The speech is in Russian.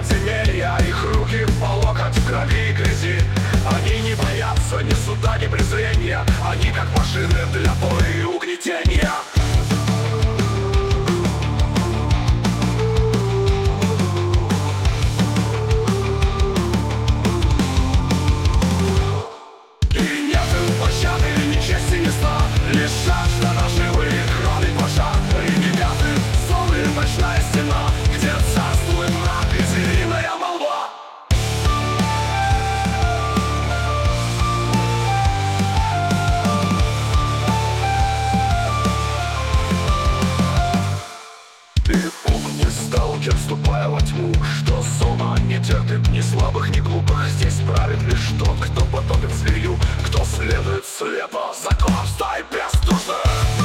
подземелья, их руки по локоть в крови и грязи. Они не боятся ни суда, ни презрения, они как машины для боя и угнетения. Лишь жажда наживы и крови пожар, и невяты, сон и ночная стена, где царствует мрак и звериная молва. Ты помни, сталкер, вступая во тьму, что зона не терпит ни слабых, ни глупых. Здесь правит лишь тот, кто подобен зверю, кто следует слепо законам стаи бездушных.